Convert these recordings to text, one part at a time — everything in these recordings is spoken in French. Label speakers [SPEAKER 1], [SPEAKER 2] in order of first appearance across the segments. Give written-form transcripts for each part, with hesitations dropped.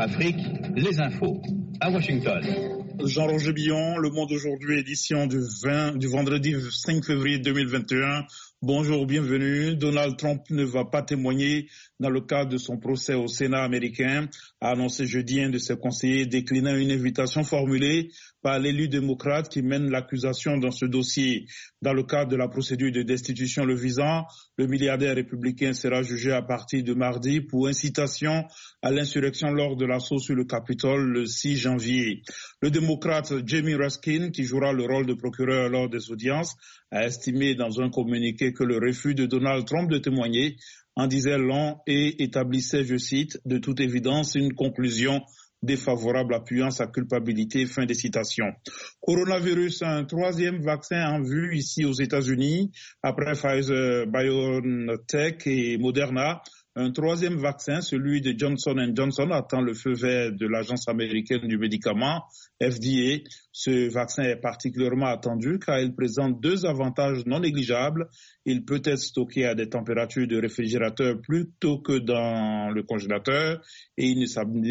[SPEAKER 1] Afrique, les infos. À Washington.
[SPEAKER 2] Jean-Roger Billon, Le Monde aujourd'hui, édition du vendredi 5 février 2021. Bonjour, bienvenue. Donald Trump ne va pas témoigner dans le cadre de son procès au Sénat américain, a annoncé jeudi un de ses conseillers, déclinant une invitation formulée par l'élu démocrate qui mène l'accusation dans ce dossier. Dans le cadre de la procédure de destitution le visant, le milliardaire républicain sera jugé à partir de mardi pour incitation à l'insurrection lors de l'assaut sur le Capitole le 6 janvier. Le démocrate Jamie Raskin, qui jouera le rôle de procureur lors des audiences, a estimé dans un communiqué que le refus de Donald Trump de témoigner en disait long et établissait, je cite, de toute évidence une conclusion défavorable appuyant sa culpabilité. Fin des citations. Coronavirus, un troisième vaccin en vue ici aux États-Unis après Pfizer, BioNTech et Moderna. Un troisième vaccin, celui de Johnson & Johnson, attend le feu vert de l'Agence américaine du médicament, FDA. Ce vaccin est particulièrement attendu car il présente deux avantages non négligeables. Il peut être stocké à des températures de réfrigérateur plutôt que dans le congélateur et il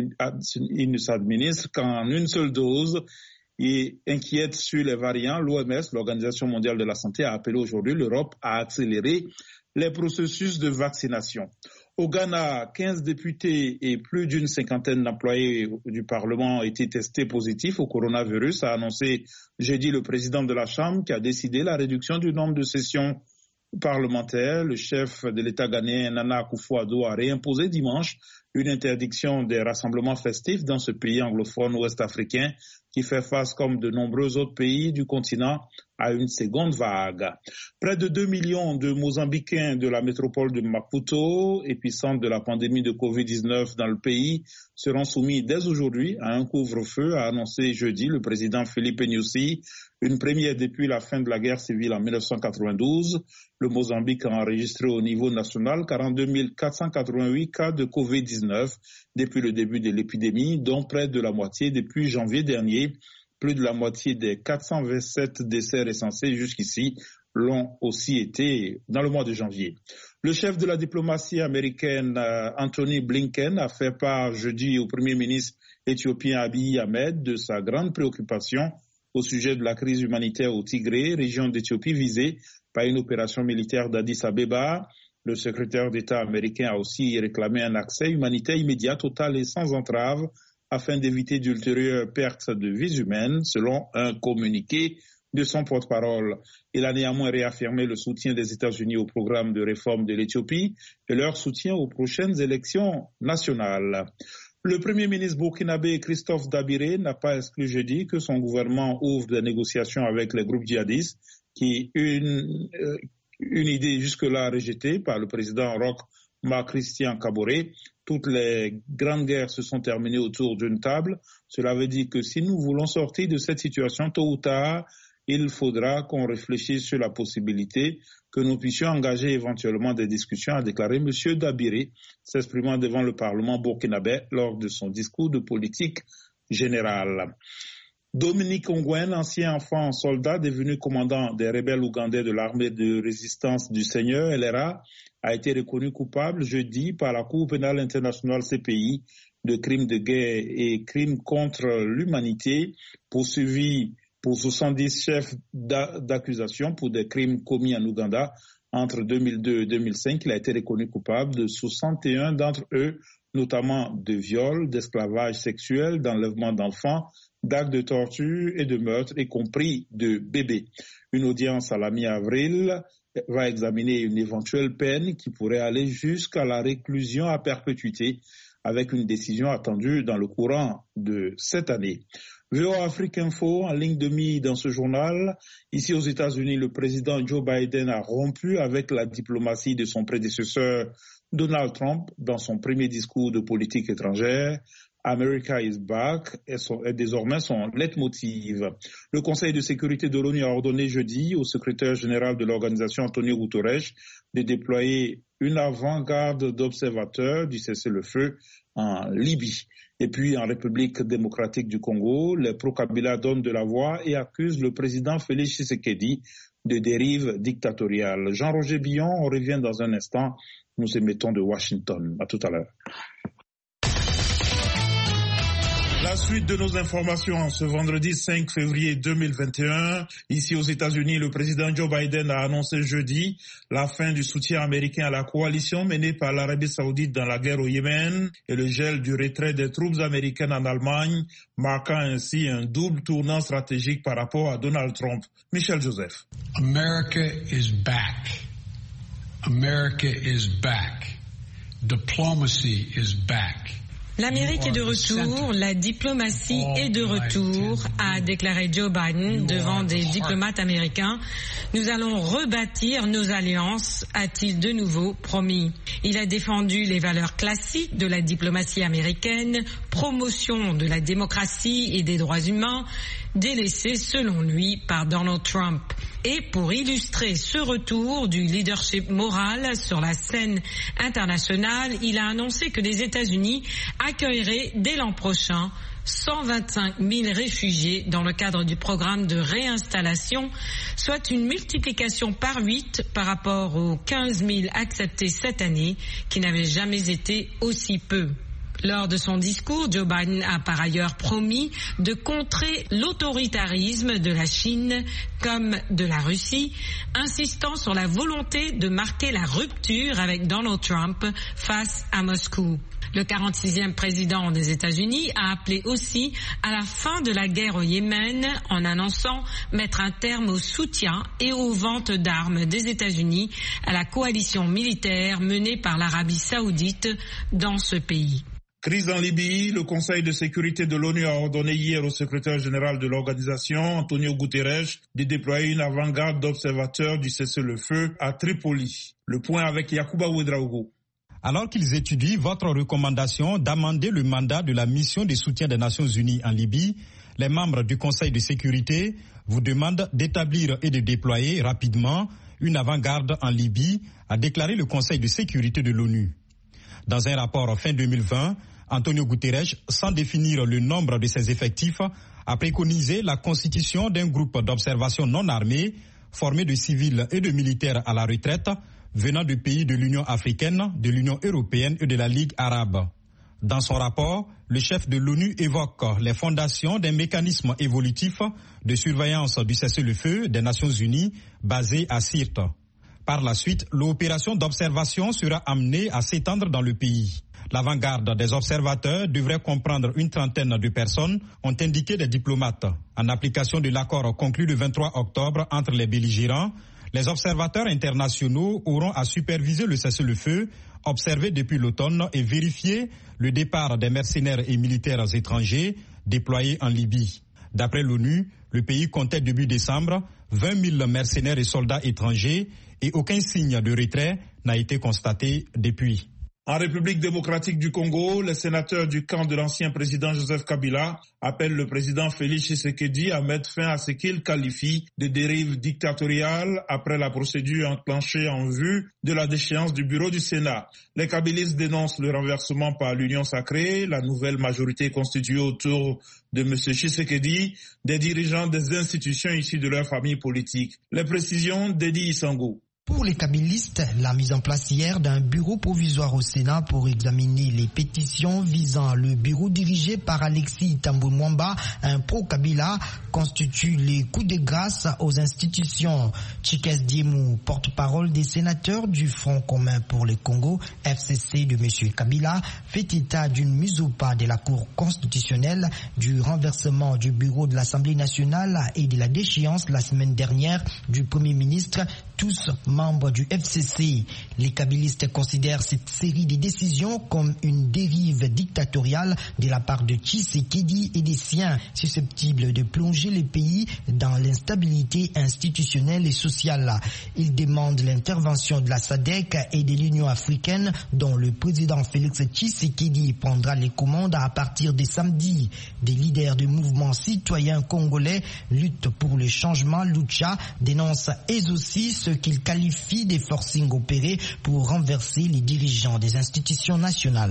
[SPEAKER 2] ne s'administre qu'en une seule dose. Et inquiète sur les variants, l'OMS, l'Organisation mondiale de la santé, a appelé aujourd'hui l'Europe à accélérer les processus de vaccination. Au Ghana, 15 députés et plus d'une cinquantaine d'employés du Parlement ont été testés positifs au coronavirus, a annoncé jeudi le président de la Chambre qui a décidé la réduction du nombre de sessions parlementaires. Le chef de l'État ghanéen, Nana Akufo-Addo, a réimposé dimanche une interdiction des rassemblements festifs dans ce pays anglophone ouest-africain qui fait face, comme de nombreux autres pays du continent, à une seconde vague. Près de 2 millions de Mozambicains de la métropole de Maputo, épicentre de la pandémie de Covid-19 dans le pays, seront soumis dès aujourd'hui à un couvre-feu, a annoncé jeudi le président Filipe Nyusi, une première depuis la fin de la guerre civile en 1992. Le Mozambique a enregistré au niveau national 42 488 cas de Covid-19 depuis le début de l'épidémie, dont près de la moitié depuis janvier dernier. Plus de la moitié des 427 décès recensés jusqu'ici l'ont aussi été dans le mois de janvier. Le chef de la diplomatie américaine, Anthony Blinken, a fait part jeudi au Premier ministre éthiopien Abiy Ahmed de sa grande préoccupation au sujet de la crise humanitaire au Tigré, région d'Éthiopie visée par une opération militaire d'Addis Abeba. Le secrétaire d'État américain a aussi réclamé un accès humanitaire immédiat, total et sans entrave afin d'éviter d'ultérieures pertes de vies humaines, selon un communiqué de son porte-parole. Il a néanmoins réaffirmé le soutien des États-Unis au programme de réforme de l'Éthiopie et leur soutien aux prochaines élections nationales. Le Premier ministre burkinabé Christophe Dabiré n'a pas exclu jeudi que son gouvernement ouvre des négociations avec les groupes djihadistes, qui une idée jusque-là rejetée par le président Roch Marc Christian Kaboré. Toutes les grandes guerres se sont terminées autour d'une table. Cela veut dire que si nous voulons sortir de cette situation, tôt ou tard, il faudra qu'on réfléchisse sur la possibilité que nous puissions engager éventuellement des discussions, a déclaré M. Dabiré, s'exprimant devant le Parlement burkinabé lors de son discours de politique générale. Dominique Ongwen, ancien enfant soldat devenu commandant des rebelles ougandais de l'armée de résistance du Seigneur, LRA, a été reconnu coupable jeudi par la Cour pénale internationale CPI de crimes de guerre et crimes contre l'humanité, poursuivi pour 70 chefs d'accusation pour des crimes commis en Ouganda entre 2002 et 2005. Il a été reconnu coupable de 61 d'entre eux, notamment de viol, d'esclavage sexuel, d'enlèvement d'enfants, d'actes de torture et de meurtre, y compris de bébés. Une audience à la mi-avril va examiner une éventuelle peine qui pourrait aller jusqu'à la réclusion à perpétuité, avec une décision attendue dans le courant de cette année. VOA Afrique Info, en ligne de mire dans ce journal. Ici aux États-Unis, le président Joe Biden a rompu avec la diplomatie de son prédécesseur Donald Trump dans son premier discours de politique étrangère. America is back est désormais son leitmotiv. Le Conseil de sécurité de l'ONU a ordonné jeudi au secrétaire général de l'organisation Antonio Guterres de déployer une avant-garde d'observateurs du cessez-le-feu en Libye. Et puis en République démocratique du Congo, les pro-Kabila donnent de la voix et accusent le président Félix Tshisekedi de dérive dictatoriale. Jean-Roger Billon, on revient dans un instant. Nous émettons de Washington. À tout à l'heure. La suite de nos informations ce vendredi 5 février 2021. Ici aux États-Unis, le président Joe Biden a annoncé jeudi la fin du soutien américain à la coalition menée par l'Arabie Saoudite dans la guerre au Yémen et le gel du retrait des troupes américaines en Allemagne, marquant ainsi un double tournant stratégique par rapport à Donald Trump. Michel Joseph.
[SPEAKER 3] America is back. America is back. Diplomacy is back.
[SPEAKER 4] L'Amérique est de retour, la diplomatie est de retour, a déclaré Joe Biden devant des diplomates américains. Nous allons rebâtir nos alliances, a-t-il de nouveau promis. Il a défendu les valeurs classiques de la diplomatie américaine, promotion de la démocratie et des droits humains, délaissés selon lui par Donald Trump. Et pour illustrer ce retour du leadership moral sur la scène internationale, il a annoncé que les États-Unis accueilleraient dès l'an prochain 125 000 réfugiés dans le cadre du programme de réinstallation, soit une multiplication par 8 par rapport aux 15 000 acceptés cette année, qui n'avaient jamais été aussi peu. Lors de son discours, Joe Biden a par ailleurs promis de contrer l'autoritarisme de la Chine comme de la Russie, insistant sur la volonté de marquer la rupture avec Donald Trump face à Moscou. Le 46e président des États-Unis a appelé aussi à la fin de la guerre au Yémen en annonçant mettre un terme au soutien et aux ventes d'armes des États-Unis à la coalition militaire menée par l'Arabie Saoudite dans ce pays.
[SPEAKER 2] Crise en Libye, le Conseil de sécurité de l'ONU a ordonné hier au secrétaire général de l'organisation, Antonio Guterres, de déployer une avant-garde d'observateurs du cessez-le-feu à Tripoli. Le point avec Yacouba Ouedraogo.
[SPEAKER 5] Alors qu'ils étudient votre recommandation d'amender le mandat de la mission de soutien des Nations Unies en Libye, les membres du Conseil de sécurité vous demandent d'établir et de déployer rapidement une avant-garde en Libye, a déclaré le Conseil de sécurité de l'ONU. Dans un rapport fin 2020, Antonio Guterres, sans définir le nombre de ses effectifs, a préconisé la constitution d'un groupe d'observation non armé, formé de civils et de militaires à la retraite, venant de pays de l'Union africaine, de l'Union européenne et de la Ligue arabe. Dans son rapport, le chef de l'ONU évoque les fondations d'un mécanisme évolutif de surveillance du cessez-le-feu des Nations Unies basé à Sirte. Par la suite, l'opération d'observation sera amenée à s'étendre dans le pays. L'avant-garde des observateurs devrait comprendre une trentaine de personnes, ont indiqué des diplomates. En application de l'accord conclu le 23 octobre entre les belligérants, les observateurs internationaux auront à superviser le cessez-le-feu, observer depuis l'automne et vérifier le départ des mercenaires et militaires étrangers déployés en Libye. D'après l'ONU, le pays comptait début décembre 20 000 mercenaires et soldats étrangers et aucun signe de retrait n'a été constaté depuis.
[SPEAKER 2] En République démocratique du Congo, les sénateurs du camp de l'ancien président Joseph Kabila appellent le président Félix Tshisekedi à mettre fin à ce qu'il qualifie de dérive dictatoriale après la procédure enclenchée en vue de la déchéance du bureau du Sénat. Les kabilistes dénoncent le renversement par l'Union sacrée, la nouvelle majorité constituée autour de M. Tshisekedi, des dirigeants des institutions issues de leur famille politique. Les précisions d'Edi Isango.
[SPEAKER 6] Pour les kabilistes, la mise en place hier d'un bureau provisoire au Sénat pour examiner les pétitions visant le bureau dirigé par Alexis Thambwe Mwamba, un pro-Kabila, constitue les coups de grâce aux institutions. Chikes Diemou, porte-parole des sénateurs du Front commun pour le Congo, FCC de M. Kabila, fait état d'une mise au pas de la Cour constitutionnelle, du renversement du bureau de l'Assemblée nationale et de la déchéance la semaine dernière du Premier ministre, tous membres du FCC. Les kabilistes considèrent cette série de décisions comme une dérive dictatoriale de la part de Tshisekedi et des siens, susceptibles de plonger le pays dans l'instabilité institutionnelle et sociale. Ils demandent l'intervention de la SADC et de l'Union africaine, dont le président Félix Tshisekedi prendra les commandes à partir de samedi. Des leaders du mouvement citoyen congolais Lutte pour le changement, Lucha, dénoncent eux aussi ce qu'ils qualifient des forcings opérés pour renverser les dirigeants des institutions nationales.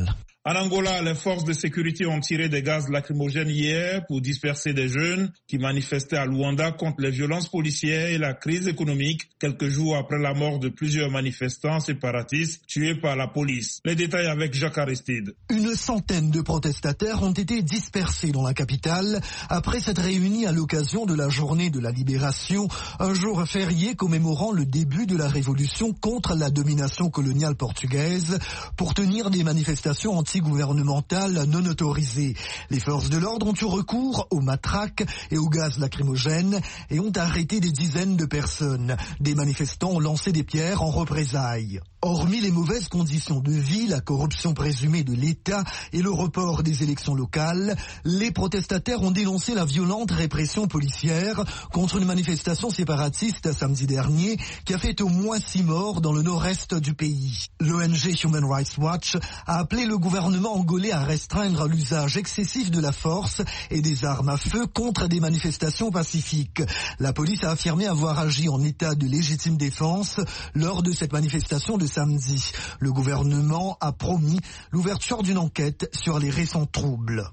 [SPEAKER 2] En Angola, les forces de sécurité ont tiré des gaz lacrymogènes hier pour disperser des jeunes qui manifestaient à Luanda contre les violences policières et la crise économique, quelques jours après la mort de plusieurs manifestants séparatistes tués par la police. Les détails avec Jacques Aristide.
[SPEAKER 7] Une centaine de protestataires ont été dispersés dans la capitale après s'être réunis à l'occasion de la journée de la libération, un jour férié commémorant le début de la révolution contre la domination coloniale portugaise, pour tenir des manifestations anti-gouvernementales non autorisées. Les forces de l'ordre ont eu recours aux matraques et au gaz lacrymogène et ont arrêté des dizaines de personnes. Des manifestants ont lancé des pierres en représailles. Hormis les mauvaises conditions de vie, la corruption présumée de l'État et le report des élections locales, les protestataires ont dénoncé la violente répression policière contre une manifestation séparatiste samedi dernier qui a fait au moins 6 morts dans le nord-est du pays. L'ONG Human Rights Watch a appelé le gouvernement angolais à restreindre l'usage excessif de la force et des armes à feu contre des manifestations pacifiques. La police a affirmé avoir agi en état de légitime défense lors de cette manifestation de samedi. Le gouvernement a promis l'ouverture d'une enquête sur les récents troubles.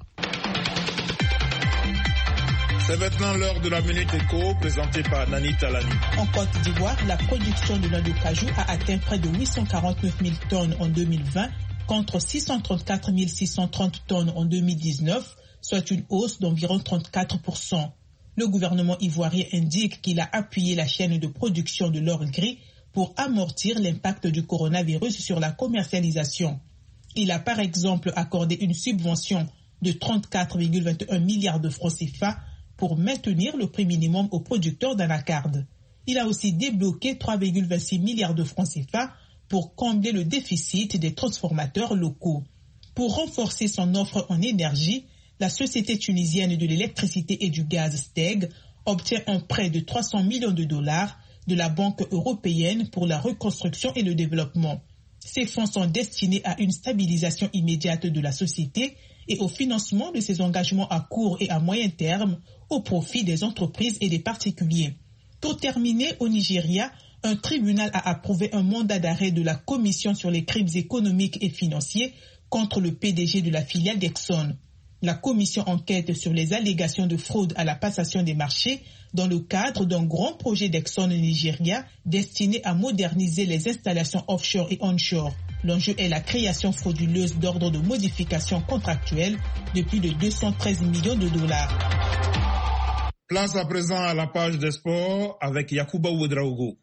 [SPEAKER 2] C'est maintenant l'heure de la Minute Éco, présentée par Nani Talani.
[SPEAKER 8] En Côte d'Ivoire, la production de noix de cajou a atteint près de 849 000 tonnes en 2020, contre 634 630 tonnes en 2019, soit une hausse d'environ 34%. Le gouvernement ivoirien indique qu'il a appuyé la chaîne de production de l'or gris pour amortir l'impact du coronavirus sur la commercialisation. Il a par exemple accordé une subvention de 34,21 milliards de francs CFA pour maintenir le prix minimum aux producteurs d'anacarde. Il a aussi débloqué 3,26 milliards de francs CFA pour combler le déficit des transformateurs locaux. Pour renforcer son offre en énergie, la société tunisienne de l'électricité et du gaz STEG obtient un prêt de 300 millions de dollars de la Banque européenne pour la reconstruction et le développement. Ces fonds sont destinés à une stabilisation immédiate de la société et au financement de ses engagements à court et à moyen terme au profit des entreprises et des particuliers. Pour terminer, au Nigeria, un tribunal a approuvé un mandat d'arrêt de la Commission sur les crimes économiques et financiers contre le PDG de la filiale d'Exxon. La commission enquête sur les allégations de fraude à la passation des marchés dans le cadre d'un grand projet d'Exxon au Nigeria destiné à moderniser les installations offshore et onshore. L'enjeu est la création frauduleuse d'ordres de modification contractuelle de plus de 213 millions de dollars.
[SPEAKER 2] Place à présent à la page des sports avec Yacouba Ouedraogo.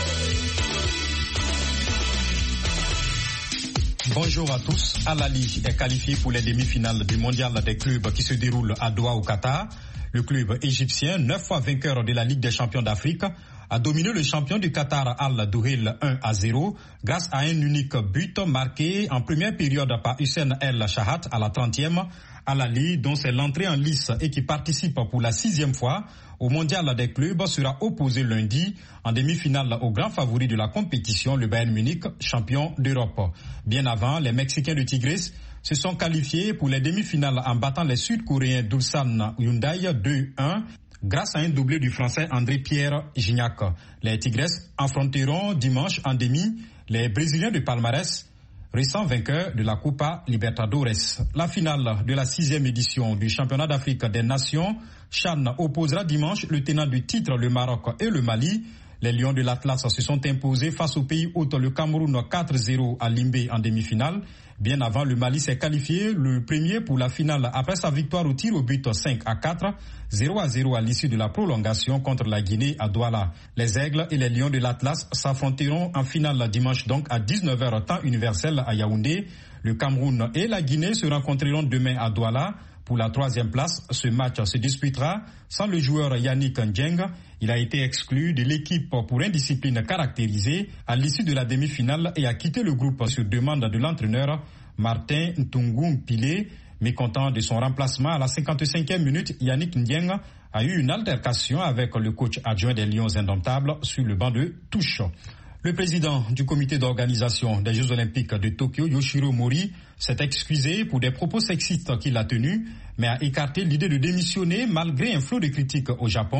[SPEAKER 5] Bonjour à tous. Al-Ahly est qualifié pour les demi-finales du mondial des clubs qui se déroulent à Doha au Qatar. Le club égyptien, 9 fois vainqueur de la Ligue des champions d'Afrique, a dominé le champion du Qatar Al-Duhail 1-0 grâce à un unique but marqué en première période par Hussein El Shahat à la 30e. Al-Ahly, dont c'est l'entrée en lice et qui participe pour la 6e fois au mondial des clubs, sera opposé lundi en demi-finale au grand favori de la compétition, le Bayern Munich, champion d'Europe. Bien avant, les Mexicains de Tigres se sont qualifiés pour les demi-finales en battant les Sud-Coréens d'Ulsan Hyundai 2-1 grâce à un doublé du Français André-Pierre Gignac. Les Tigres affronteront dimanche en demi les Brésiliens de Palmarès, récent vainqueur de la Copa Libertadores. La finale de la 6e édition du championnat d'Afrique des Nations, CHAN, opposera dimanche le tenant du titre, le Maroc et le Mali. Les Lions de l'Atlas se sont imposés face au pays hôte, le Cameroun 4-0 à Limbé en demi-finale. Bien avant, le Mali s'est qualifié le premier pour la finale après sa victoire au tir au but 5-4, 0-0 à l'issue de la prolongation contre la Guinée à Douala. Les Aigles et les Lions de l'Atlas s'affronteront en finale dimanche donc à 19h temps universel à Yaoundé. Le Cameroun et la Guinée se rencontreront demain à Douala. Pour la 3e place, ce match se disputera sans le joueur Yannick Ndieng. Il a été exclu de l'équipe pour indiscipline caractérisée à l'issue de la demi-finale et a quitté le groupe sur demande de l'entraîneur Martin Ntungu-Mpile. Mécontent de son remplacement à la 55e minute, Yannick Ndieng a eu une altercation avec le coach adjoint des Lions indomptables sur le banc de touche. Le président du comité d'organisation des Jeux Olympiques de Tokyo, Yoshiro Mori, s'est excusé pour des propos sexistes qu'il a tenus, mais a écarté l'idée de démissionner malgré un flot de critiques au Japon.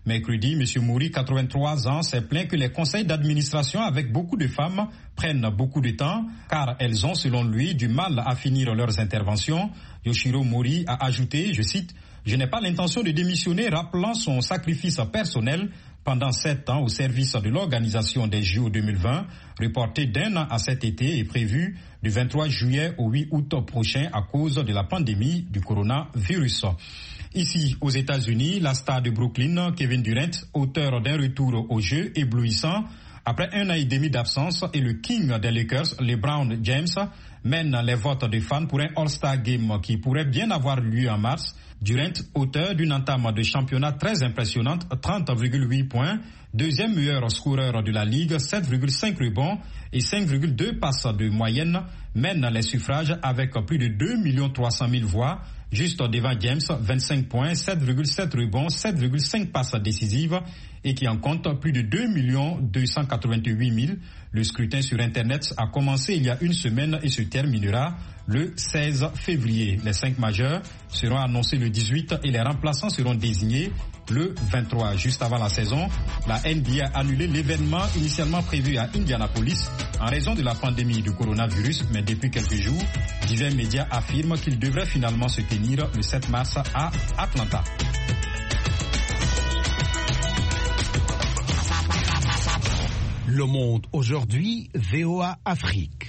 [SPEAKER 5] Mercredi, M. Mouri, 83 ans, s'est plaint que les conseils d'administration avec beaucoup de femmes prennent beaucoup de temps car elles ont, selon lui, du mal à finir leurs interventions. Yoshiro Mori a ajouté, je cite, « Je n'ai pas l'intention de démissionner », rappelant son sacrifice personnel pendant 7 ans au service de l'organisation des JO 2020, reporté d'1 an à cet été et prévu du 23 juillet au 8 août prochain à cause de la pandémie du coronavirus. Ici, aux États-Unis, la star de Brooklyn, Kevin Durant, auteur d'un retour au jeu éblouissant, après 1 an et demi d'absence, et le king des Lakers, LeBron James, mène les votes des fans pour un All-Star Game qui pourrait bien avoir lieu en mars. Durant, auteur d'une entame de championnat très impressionnante, 30,8 points, deuxième meilleur scoreur de la Ligue, 7,5 rebonds et 5,2 passes de moyenne, mène les suffrages avec plus de 2 300 000 voix, juste devant James, 25 points, 7,7 rebonds, 7,5 passes décisives et qui en compte plus de 2 288 000. Le scrutin sur Internet a commencé il y a une semaine et se terminera le 16 février. Les 5 majeurs seront annoncés le 18 et les remplaçants seront désignés le 23. Juste avant la saison, la NBA a annulé l'événement initialement prévu à Indianapolis en raison de la pandémie du coronavirus, mais depuis quelques jours, divers médias affirment qu'il devrait finalement se tenir le 7 mars à Atlanta.
[SPEAKER 9] Le Monde aujourd'hui, VOA Afrique.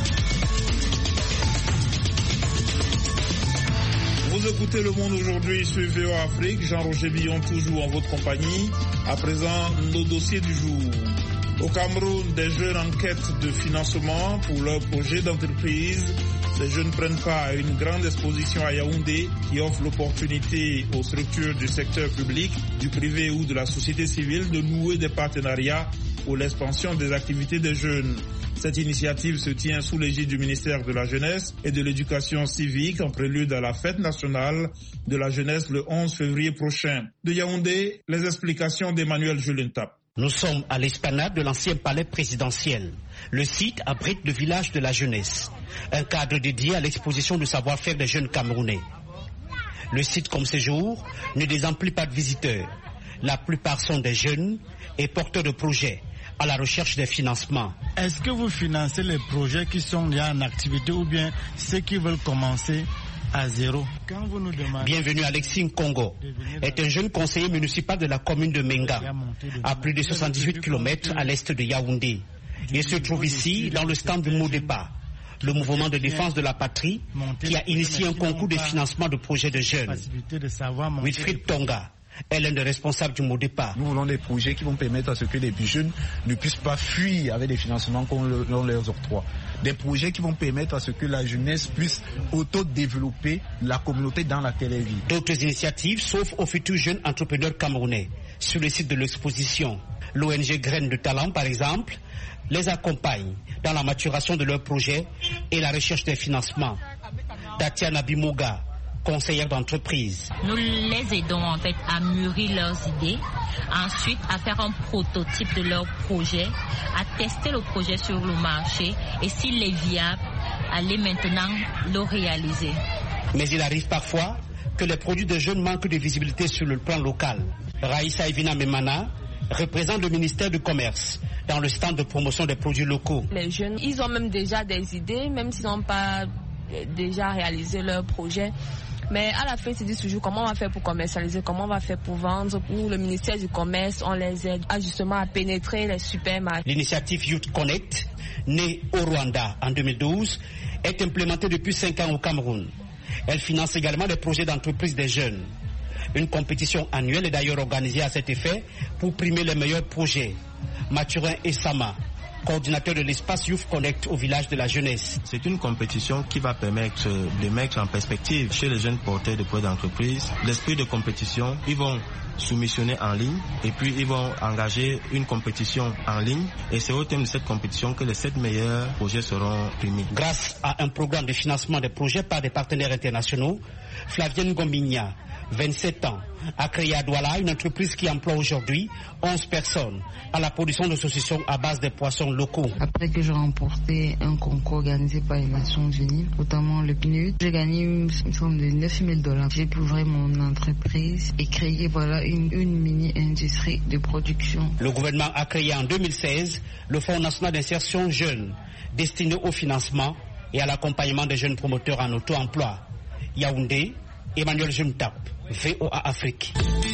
[SPEAKER 2] Vous écoutez Le Monde aujourd'hui sur VOA Afrique. Jean-Roger Billon toujours en votre compagnie. À présent, nos dossiers du jour. Au Cameroun, des jeunes en quête de financement pour leur projet d'entreprise. Les jeunes prennent part à une grande exposition à Yaoundé qui offre l'opportunité aux structures du secteur public, du privé ou de la société civile de nouer des partenariats pour l'expansion des activités des jeunes. Cette initiative se tient sous l'égide du ministère de la Jeunesse et de l'Éducation civique en prélude à la fête nationale de la jeunesse le 11 février prochain. De Yaoundé, les explications d'Emmanuel Julentap.
[SPEAKER 10] Nous sommes à l'esplanade de l'ancien palais présidentiel. Le site abrite le village de la jeunesse, un cadre dédié à l'exposition du savoir-faire des jeunes Camerounais. Le site comme ce jour ne désemplit pas de visiteurs. La plupart sont des jeunes et porteurs de projets à la recherche des financements.
[SPEAKER 11] Est-ce que vous financez les projets qui sont déjà en activité ou bien ceux qui veulent commencer à zéro? Quand vous nous demandez...
[SPEAKER 10] Bienvenue Alexis Nkongo est un jeune conseiller municipal de la commune de Menga, à plus de 78 km à l'est de Yaoundé. Il se trouve ici dans le stand du Modepa, le mouvement de défense de la patrie qui a initié un concours de financement de projets de jeunes. Wilfried Tonga est l'un des responsables du Modepa.
[SPEAKER 12] Nous voulons des projets qui vont permettre à ce que les jeunes ne puissent pas fuir avec des financements qu'on leur octroie. Des projets qui vont permettre à ce que la jeunesse puisse auto-développer la communauté dans laquelle elle vit.
[SPEAKER 10] D'autres initiatives s'offrent aux futurs jeunes entrepreneurs camerounais. Sur le site de l'exposition, l'ONG Graines de Talent, par exemple, les accompagne dans la maturation de leurs projets et la recherche des financements. Tatiana Bimoga, conseillère d'entreprise.
[SPEAKER 13] Nous les aidons en fait à mûrir leurs idées, ensuite à faire un prototype de leur projet, à tester le projet sur le marché et s'il est viable, aller maintenant le réaliser.
[SPEAKER 10] Mais il arrive parfois que les produits de jeunes manquent de visibilité sur le plan local. Raïssa Evina Memana représente le ministère du Commerce dans le stand de promotion des produits locaux.
[SPEAKER 14] Les jeunes, ils ont même déjà des idées, même s'ils n'ont pas déjà réalisé leur projet. Mais à la fin, ils se disent toujours comment on va faire pour commercialiser, comment on va faire pour vendre. Nous, le ministère du Commerce, on les aide justement à pénétrer les supermarchés.
[SPEAKER 10] L'initiative Youth Connect, née au Rwanda en 2012, est implémentée depuis 5 ans au Cameroun. Elle finance également des projets d'entreprise des jeunes. Une compétition annuelle est d'ailleurs organisée à cet effet pour primer les meilleurs projets. Mathurin Essama, coordinateur de l'espace Youth Connect au village de la jeunesse.
[SPEAKER 15] C'est une compétition qui va permettre de mettre en perspective chez les jeunes porteurs de projets d'entreprise l'esprit de compétition. Ils vont soumissionner en ligne et puis ils vont engager une compétition en ligne et c'est au thème de cette compétition que les 7 meilleurs projets seront primés.
[SPEAKER 10] Grâce à un programme de financement des projets par des partenaires internationaux, Flavienne Gombigna, 27 ans, a créé à Douala une entreprise qui emploie aujourd'hui 11 personnes à la production de saucissons à base de poissons locaux.
[SPEAKER 16] Après que j'ai remporté un concours organisé par les Nations Unies, notamment le PNUD, j'ai gagné une somme de $9,000. J'ai pu ouvrir mon entreprise et créer une mini-industrie de production.
[SPEAKER 10] Le gouvernement a créé en 2016 le Fonds national d'insertion jeune, destiné au financement et à l'accompagnement des jeunes promoteurs en auto-emploi. Yaoundé, Emmanuel Jumtap, VOA Afrique.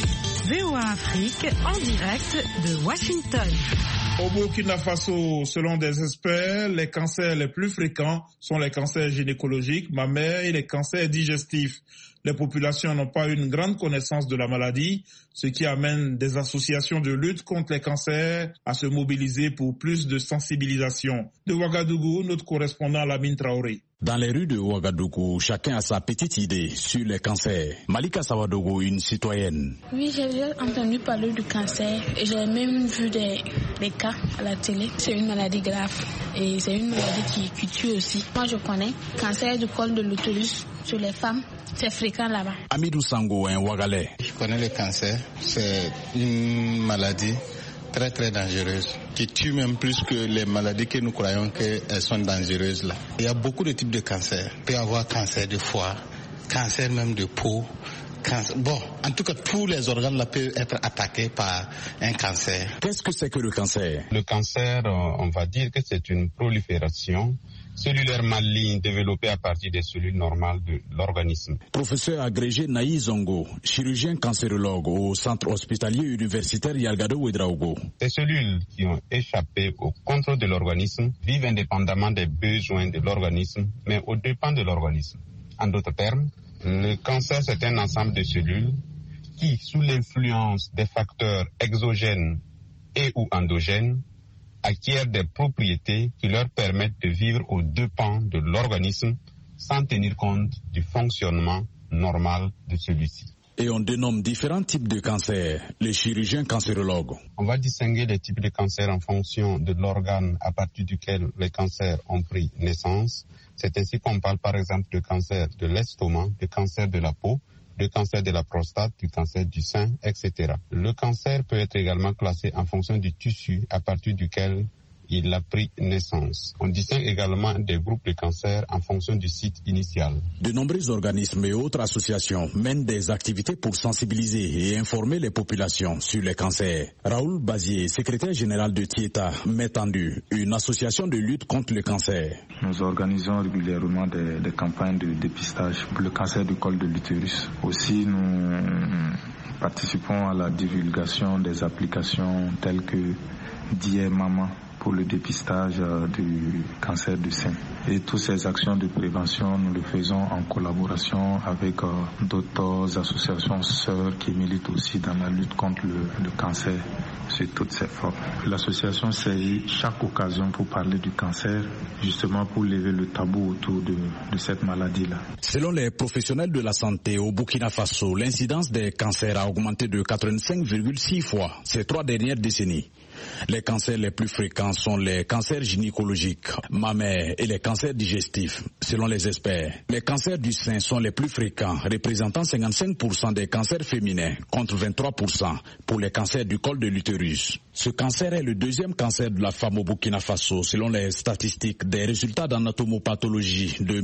[SPEAKER 4] VOA Afrique en direct de Washington.
[SPEAKER 2] Au Burkina Faso, selon des experts, les cancers les plus fréquents sont les cancers gynécologiques, mammaires et les cancers digestifs. Les populations n'ont pas une grande connaissance de la maladie, ce qui amène des associations de lutte contre les cancers à se mobiliser pour plus de sensibilisation. De Ouagadougou, notre correspondant Lamine Traoré.
[SPEAKER 17] Dans les rues de Ouagadougou, chacun a sa petite idée sur les cancers. Malika Sawadogo, une citoyenne.
[SPEAKER 18] Oui, j'ai déjà entendu parler du cancer et j'ai même vu des cas à la télé. C'est une maladie grave et c'est une maladie qui tue aussi. Moi, je connais cancer du col de l'utérus sur les femmes. C'est fréquent là-bas.
[SPEAKER 17] Amidou Sango, un Ouagalais.
[SPEAKER 19] Je connais le cancer. C'est une maladie très très dangereuse, qui tue même plus que les maladies que nous croyons qu'elles sont dangereuses là. Il y a beaucoup de types de cancers. Il peut y avoir cancer de foie, cancer même de peau. Bon, en tout cas, tous les organes là peuvent être attaqués par un cancer.
[SPEAKER 17] Qu'est-ce que c'est que le cancer?
[SPEAKER 20] Le cancer, on va dire que c'est une prolifération cellulaire maligne développée à partir des cellules normales de l'organisme.
[SPEAKER 17] Professeur agrégé Naï Zongo, chirurgien cancérologue au centre hospitalier universitaire Yalgado Ouedraogo.
[SPEAKER 20] Ces cellules qui ont échappé au contrôle de l'organisme vivent indépendamment des besoins de l'organisme, mais aux dépens de l'organisme. En d'autres termes, le cancer, c'est un ensemble de cellules qui, sous l'influence des facteurs exogènes et ou endogènes, acquièrent des propriétés qui leur permettent de vivre aux dépens de l'organisme sans tenir compte du fonctionnement normal de celui-ci.
[SPEAKER 17] Et on dénomme différents types de cancers, les chirurgiens cancérologues.
[SPEAKER 20] On va distinguer les types de cancers en fonction de l'organe à partir duquel les cancers ont pris naissance. C'est ainsi qu'on parle par exemple de cancer de l'estomac, de cancer de la peau, de cancer de la prostate, du cancer du sein, etc. Le cancer peut être également classé en fonction du tissu à partir duquel il a pris naissance. On distingue également des groupes de cancers en fonction du site initial.
[SPEAKER 17] De nombreux organismes et autres associations mènent des activités pour sensibiliser et informer les populations sur les cancers. Raoul Bazier, secrétaire général de Tieta, met en vue une association de lutte contre le cancer.
[SPEAKER 21] Nous organisons régulièrement des campagnes de dépistage pour le cancer du col de l'utérus. Aussi, nous participons à la divulgation des applications telles que Dear Maman pour le dépistage du cancer du sein. Et toutes ces actions de prévention, nous le faisons en collaboration avec d'autres associations sœurs qui militent aussi dans la lutte contre le cancer sous toutes ses formes. L'association saisit chaque occasion pour parler du cancer, justement pour lever le tabou autour de cette maladie-là.
[SPEAKER 17] Selon les professionnels de la santé au Burkina Faso, l'incidence des cancers a augmenté de 85,6 fois ces 3 dernières décennies. Les cancers les plus fréquents sont les cancers gynécologiques, mammaires et les cancers digestifs, selon les experts. Les cancers du sein sont les plus fréquents, représentant 55% des cancers féminins, contre 23% pour les cancers du col de l'utérus. Ce cancer est le deuxième cancer de la femme au Burkina Faso, selon les statistiques des résultats d'anatomopathologie de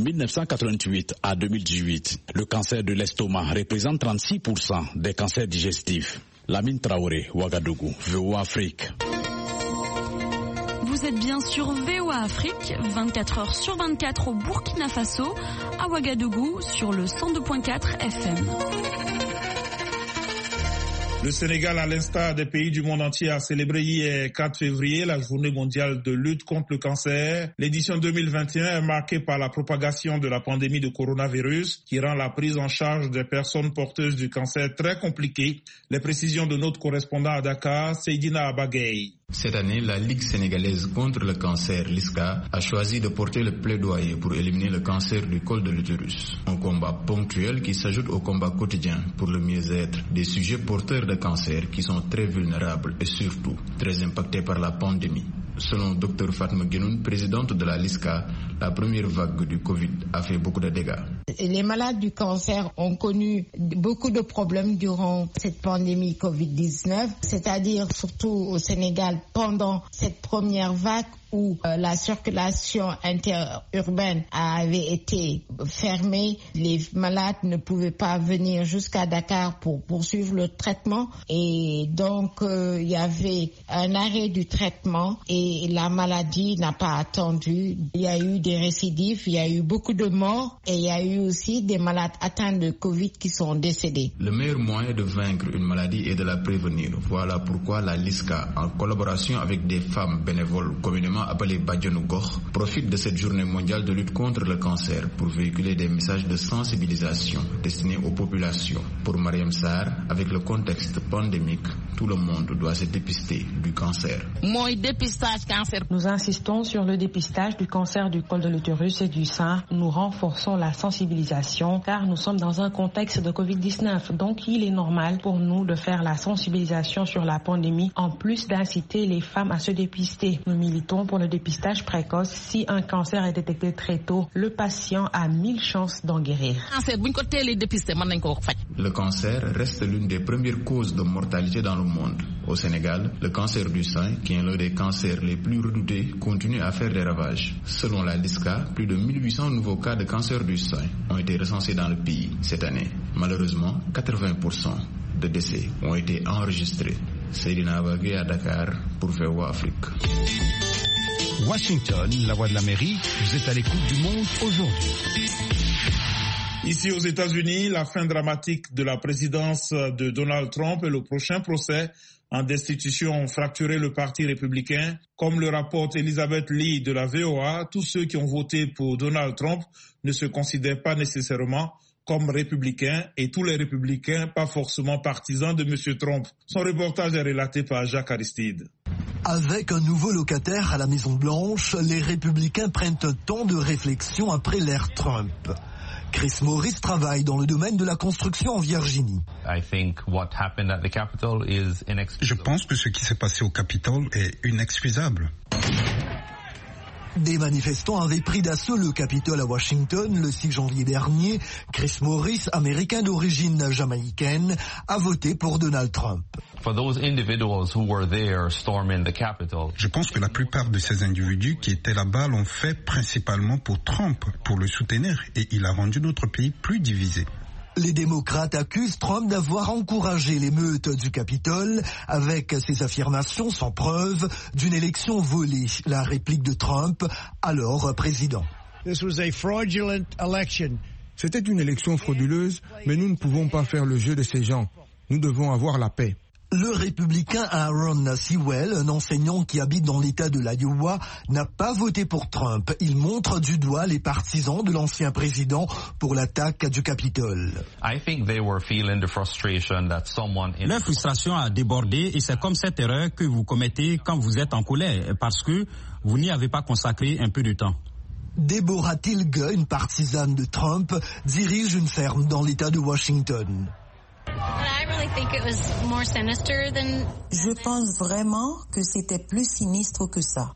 [SPEAKER 17] 1988 à 2018. Le cancer de l'estomac représente 36% des cancers digestifs. Lamine Traoré, Ouagadougou, VOA Afrique.
[SPEAKER 22] Vous êtes bien sur VOA Afrique, 24 heures sur 24 au Burkina Faso, à Ouagadougou, sur le 102.4 FM.
[SPEAKER 2] Le Sénégal, à l'instar des pays du monde entier, a célébré hier 4 février la journée mondiale de lutte contre le cancer. L'édition 2021 est marquée par la propagation de la pandémie de coronavirus qui rend la prise en charge des personnes porteuses du cancer très compliquée. Les précisions de notre correspondant à Dakar, Seydina Abagay.
[SPEAKER 23] Cette année, la Ligue sénégalaise contre le cancer, LISCA, a choisi de porter le plaidoyer pour éliminer le cancer du col de l'utérus. Un combat ponctuel qui s'ajoute au combat quotidien pour le mieux-être des sujets porteurs de cancer qui sont très vulnérables et surtout très impactés par la pandémie. Selon Dr Fatma Guenoun, présidente de la LISCA, la première vague du Covid a fait beaucoup de dégâts.
[SPEAKER 24] Les malades du cancer ont connu beaucoup de problèmes durant cette pandémie Covid-19, c'est-à-dire surtout au Sénégal pendant cette première vague où la circulation interurbaine avait été fermée, les malades ne pouvaient pas venir jusqu'à Dakar pour poursuivre le traitement et donc il y avait un arrêt du traitement et la maladie n'a pas attendu. Il y a eu des récidives, il y a eu beaucoup de morts et il y a eu aussi des malades atteints de Covid qui sont décédés.
[SPEAKER 23] Le meilleur moyen de vaincre une maladie est de la prévenir. Voilà pourquoi la LISCA, en collaboration avec des femmes bénévoles communément appelées Badianou Gokh, profite de cette journée mondiale de lutte contre le cancer pour véhiculer des messages de sensibilisation destinés aux populations. Pour Mariam Sarr, avec le contexte pandémique, tout le monde doit se dépister du cancer.
[SPEAKER 1] Nous insistons sur le dépistage du cancer du col de l'utérus et du sein. Nous renforçons la sensibilisation car nous sommes dans un contexte de Covid-19. Donc il est normal pour nous de faire la sensibilisation sur la pandémie en plus d'inciter les femmes à se dépister. Nous militons pour le dépistage précoce. Si un cancer est détecté très tôt, le patient a 1000 chances d'en guérir.
[SPEAKER 23] Le cancer reste l'une des premières causes de mortalité dans le monde. Au Sénégal, le cancer du sein, qui est l'un des cancers les plus redoutés, continue à faire des ravages. Selon la LISCA, plus de 1800 nouveaux cas de cancer du sein ont été recensés dans le pays cette année. Malheureusement, 80% de décès ont été enregistrés. Seydina Bagui à Dakar pour VOA Afrique.
[SPEAKER 9] Washington, la voix de l'Amérique, vous êtes à l'écoute du monde aujourd'hui.
[SPEAKER 2] Ici aux États-Unis, la fin dramatique de la présidence de Donald Trump et le prochain procès en destitution ont fracturé le Parti républicain. Comme le rapporte Elizabeth Lee de la VOA, tous ceux qui ont voté pour Donald Trump ne se considèrent pas nécessairement comme républicains et tous les républicains pas forcément partisans de M. Trump. Son reportage est relaté par Jacques Aristide.
[SPEAKER 3] Avec un nouveau locataire à la Maison-Blanche, les républicains prennent un temps de réflexion après l'ère Trump. Chris Morris travaille dans le domaine de la construction en Virginie.
[SPEAKER 6] Je pense que ce qui s'est passé au Capitole est inexcusable.
[SPEAKER 3] Des manifestants avaient pris d'assaut le Capitole à Washington le 6 janvier dernier. Chris Morris, américain d'origine jamaïcaine, a voté pour Donald Trump.
[SPEAKER 6] Je pense que la plupart de ces individus qui étaient là-bas l'ont fait principalement pour Trump, pour le soutenir, et il a rendu notre pays plus divisé.
[SPEAKER 3] Les démocrates accusent Trump d'avoir encouragé l'émeute du Capitole avec ses affirmations sans preuve d'une élection volée. La réplique de Trump, alors président.
[SPEAKER 7] C'était une élection frauduleuse, mais nous ne pouvons pas faire le jeu de ces gens. Nous devons avoir la paix.
[SPEAKER 3] Le républicain Aaron Sewell, un enseignant qui habite dans l'État de l'Iowa, n'a pas voté pour Trump. Il montre du doigt les partisans de l'ancien président pour l'attaque du Capitole.
[SPEAKER 5] Leur frustration a débordé et c'est comme cette erreur que vous commettez quand vous êtes en colère parce que vous n'y avez pas consacré un peu de temps.
[SPEAKER 3] Deborah Tilge, une partisane de Trump, dirige une ferme dans l'État de Washington.
[SPEAKER 25] Je pense vraiment que c'était plus sinistre que ça.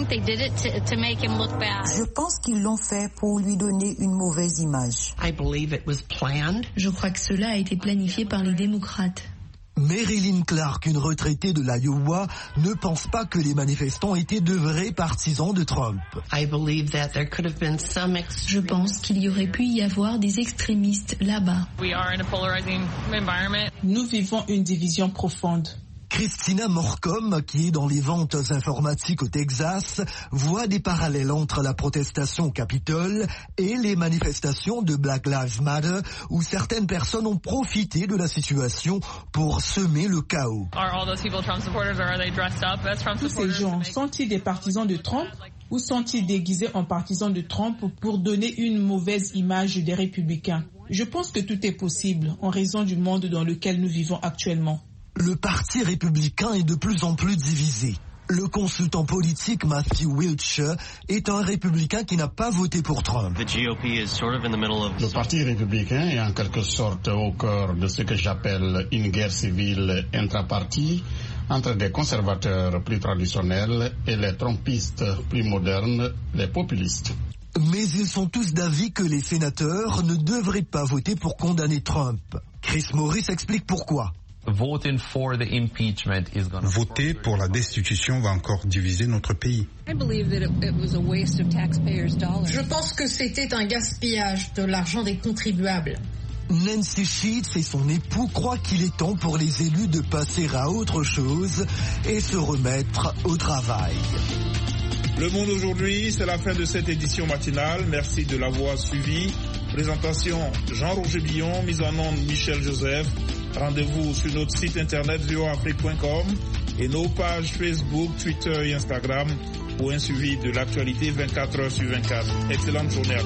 [SPEAKER 25] Je pense qu'ils l'ont fait pour lui donner une mauvaise image.
[SPEAKER 26] Je crois que cela a été planifié par les démocrates.
[SPEAKER 3] Marilyn Clark, une retraitée de l'Iowa, ne pense pas que les manifestants étaient de vrais partisans de Trump.
[SPEAKER 26] Je pense qu'il y aurait pu y avoir des extrémistes là-bas.
[SPEAKER 8] Nous vivons une division profonde.
[SPEAKER 3] Christina Morcom, qui est dans les ventes informatiques au Texas, voit des parallèles entre la protestation au Capitole et les manifestations de Black Lives Matter, où certaines personnes ont profité de la situation pour semer le chaos.
[SPEAKER 8] Tous ces gens sont-ils des partisans de Trump ou sont-ils déguisés en partisans de Trump pour donner une mauvaise image des républicains? Je pense que tout est possible en raison du monde dans lequel nous vivons actuellement.
[SPEAKER 3] Le parti républicain est de plus en plus divisé. Le consultant politique Matthew Wiltshire est un républicain qui n'a pas voté pour Trump.
[SPEAKER 27] Le parti républicain est en quelque sorte au cœur de ce que j'appelle une guerre civile intraparti entre des conservateurs plus traditionnels et les trumpistes plus modernes, les populistes.
[SPEAKER 3] Mais ils sont tous d'avis que les sénateurs ne devraient pas voter pour condamner Trump. Chris Morris explique pourquoi.
[SPEAKER 6] Voter pour la destitution va encore diviser notre pays.
[SPEAKER 10] Je pense que c'était un gaspillage de l'argent des contribuables.
[SPEAKER 3] Nancy Sheets et son époux croient qu'il est temps pour les élus de passer à autre chose et se remettre au travail.
[SPEAKER 2] Le Monde aujourd'hui, c'est la fin de cette édition matinale. Merci de l'avoir suivi. Présentation Jean-Roger Billon, mise en onde Michel Joseph. Rendez-vous sur notre site internet voafrique.com et nos pages Facebook, Twitter et Instagram pour un suivi de l'actualité 24 heures sur 24. Excellente journée à tous.